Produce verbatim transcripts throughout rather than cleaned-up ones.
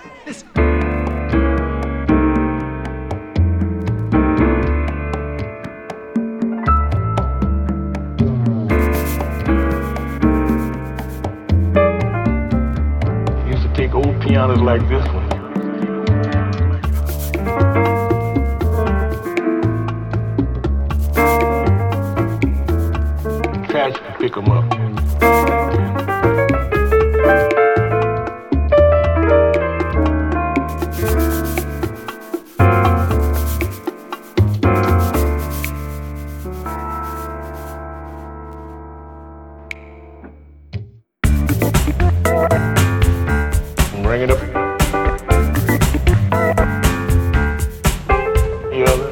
Listen. Used to take old pianos like this one. Trash would pick them up. Bring it up. The other.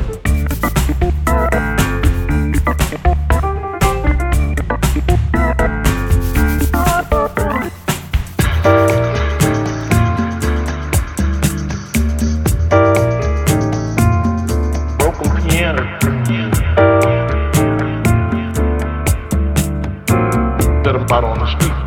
Broken piano. Set them out on the street.